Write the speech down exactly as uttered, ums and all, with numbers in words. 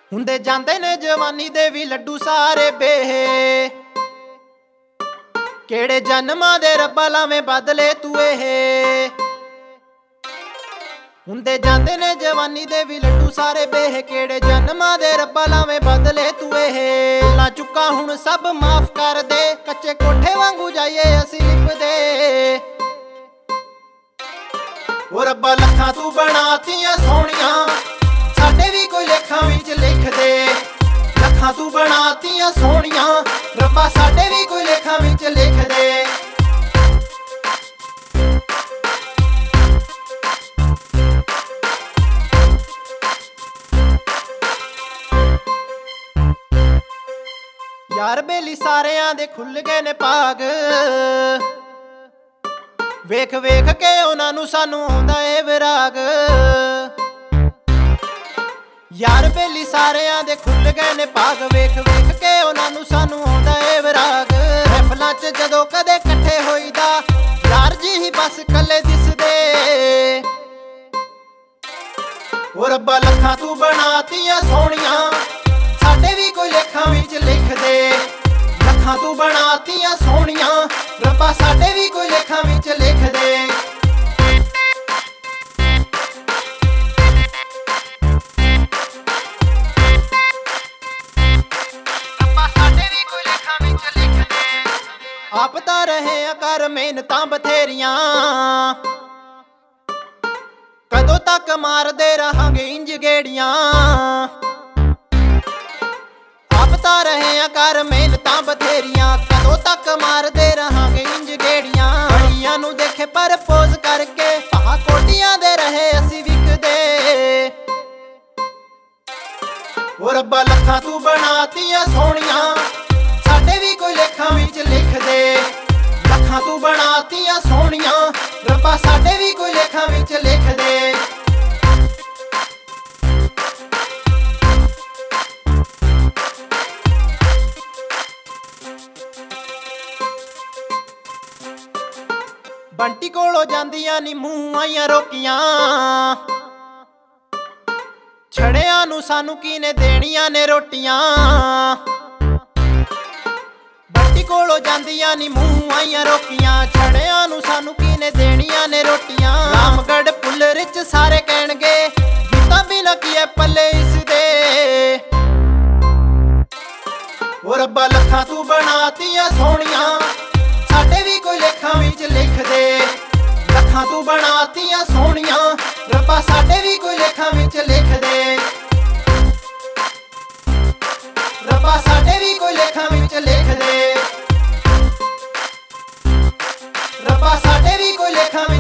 ਹੁੰਦੇ ਜਾਂਦੇ ਨੇ ਜਵਾਨੀ ਦੇ ਵੀ ਲੱਡੂ ਸਾਰੇ ਬੇਹੇ। ਕਿਹੜੇ ਜਨਮਾਂ ਦੇ ਰੱਬਾ ਲਾਵੇਂ ਬਦਲੇ ਤੂੰ ਇਹ। ਹੁੰਦੇ ਜਾਂਦੇ ਨੇ ਜਵਾਨੀ ਦੇ ਵੀ ਲੱਡੂ ਸਾਰੇ ਬੇਹੇ। ਕਿਹੜੇ ਜਨਮਾਂ ਦੇ ਰੱਬਾ ਲਾਵੇਂ ਬਦਲੇ ਤੂੰ ਇਹ। ਲਾ ਚੁੱਕਾ ਹੁਣ ਸਭ ਮਾਫ ਕਰ ਦੇ, ਕੱਚੇ ਕੋਠੇ ਵਾਂਗੂ ਜਾਈਏ ਅਸੀਂ ਲਿਪਦੇ। ਉਹ ਰੱਬਾ ਲੱਖਾਂ ਤੂੰ ਬਣਾਤੀਆਂ ਸੋਹਣੀਆਂ, ਸਾਡੇ ਵੀ ਕੋਈ ਲੇਖਾਂ ਵਿੱਚ ਲਿਖ ਦੇ। ਲੱਖਾਂ ਤੂੰ ਬਣਾਤੀਆਂ ਸੋਹਣੀਆਂ, ਰੱਬਾ ਸਾਡੇ ਵੀ ਕੋਈ ਲੇਖਾਂ ਵਿੱਚ ਲਿਖ ਦੇ। ਯਾਰ ਬੇਲੀ ਸਾਰਿਆਂ ਦੇ ਖੁੱਲ ਗਏ ਨੇ ਭਾਗ, ਵੇਖ ਵੇਖ ਕੇ ਉਹਨਾਂ ਨੂੰ ਸਾਨੂੰ ਆਉਂਦਾ ਏ ਵਿਰਾਗ। ਯਾਰ ਬੇਲੀ ਸਾਰਿਆਂ ਦੇ ਖੁੱਲ ਗਏ ਨੇ ਭਾਗ, ਵੇਖ ਵੇਖ ਕੇ ਉਹਨਾਂ ਨੂੰ ਸਾਨੂੰ ਆਉਂਦਾ ਏ ਵਿਰਾਗ। ਮਹਿਫਲਾਂ 'ਚ ਜਦੋਂ ਕਦੇ ਇਕੱਠੇ ਹੋਈਦਾ, ਯਾਰ ਜੀ ਹੀ ਬਸ ਕੱਲੇ ਦਿਸਦੇ। ਉਹ ਰੱਬਾ ਲੱਖਾਂ ਤੂੰ ਬਣਾਤੀਆਂ ਸੋਹਣੀਆਂ, ਸਾਡੇ ਵੀ ਕੋਈ ਲੇਖਾਂ ਵਿੱਚ ਲਿਖ ਦੇ। ਲੱਖਾਂ ਤੂੰ ਬਣਾਤੀਆਂ ਸੋਹਣੀਆਂ, ਰੱਬਾ ਸਾਡੇ ਵੀ ਕੋਈ ਲੇਖਾਂ ਵਿੱਚ ਲਿਖ ਦੇ। ਆਪ ਤਾਂ ਰਹੇ ਆ ਕਰ ਮਿਹਨਤਾਂ ਬਥੇਰੀਆਂ, ਕਦੋਂ ਤੱਕ ਮਾਰਦੇ ਰਹਾਂਗੇ ਇੰਜ ਗੇੜੀਆਂ। ਆਪ ਤਾਂ ਰਹੇ ਆ ਕਰ ਮਿਹਨਤਾਂ ਬਥੇਰੀਆਂ, ਕਦੋਂ ਤੱਕ ਮਾਰਦੇ ਰਹਾਂਗੇ ਇੰਜ ਗੇੜੀਆਂ। ਬੜੀਆਂ ਨੂੰ ਦੇਖੇ ਪਰਪੋਜ਼ ਕਰਕੇ, ਆਹ ਕੋਟੀਆਂ ਦੇ ਰਹੇ ਅਸੀਂ ਵਿਕਦੇ। ਉਹ ਰੱਬਾ ਲੱਖਾਂ ਤੂੰ ਬਣਾਤੀਆਂ ਸੋਹਣੀਆਂ, ਸਾਡੇ ਵੀ ਕੋਈ ਲੇਖਾਂ ਵਿੱਚ ਲਿਖ ਦੇ। ਲੱਖਾਂ ਤੂੰ ਬਣਾਤੀਆਂ ਸੋਹਣੀਆਂ, ਰੱਬਾ ਸਾਡੇ ਵੀ ਕੋਈ ਲੇਖਾਂ ਵਿੱਚ ਲਿਖ ਦੇ। ਬੰਟੀ ਕੋਲੋਂ ਜਾਂਦੀਆਂ ਨੀ ਮੂੰਹ ਆਈਆਂ ਰੋਕੀਆਂ, ਛੜਿਆਂ ਨੂੰ ਸਾਨੂੰ ਕਿਨੇ ਦੇਣੀਆਂ ਨੇ ਰੋਟੀਆਂ। ਬੰਟੀ ਕੋਲੋਂ ਜਾਂਦੀਆਂ ਨੀ ਮੂੰਹ ਆਈਆਂ ਰੋਕੀਆਂ, ਛੜਿਆਂ ਨੂੰ ਸਾਨੂੰ ਕਿਨੇ ਦੇਣੀਆਂ ਨੇ ਰੋਟੀਆਂ। ਰਾਮਗੜ੍ਹ ਪੁੱਲਰ 'ਚ ਸਾਰੇ ਕਹਿਣਗੇ, ਗੀਤਾਂ ਬਿਨਾਂ ਕੀ ਐ ਪੱਲੇ ਇਸ ਦੇ। ਉਹ ਰੱਬਾ ਲੱਖਾਂ ਤੂੰ ਬਣਾਤੀਆਂ ਸੋਹਣੀਆਂ, ਸਾਡੇ ਵੀ ਕੋਈ ਲੇਖਾਂ ਵਿੱਚ ਲਿਖ ਦੇ। ਲੱਖਾਂ ਤੂੰ ਬਣਾਤੀਆਂ ਸੋਹਣੀਆਂ, ਰੱਬਾ ਸਾਡੇ ਵੀ ਕੋਈ ਲੇਖਾਂ ਵਿੱਚ ਲਿਖ ਦੇ। ਰੱਬਾ ਸਾਡੇ ਵੀ ਕੋਈ ਲੇਖਾਂ ਵਿੱਚ ਲਿਖ ਦੇ। ਰੱਬਾ ਸਾਡੇ ਵੀ ਕੋਈ ਲੇਖਾਂ ਵਿੱਚ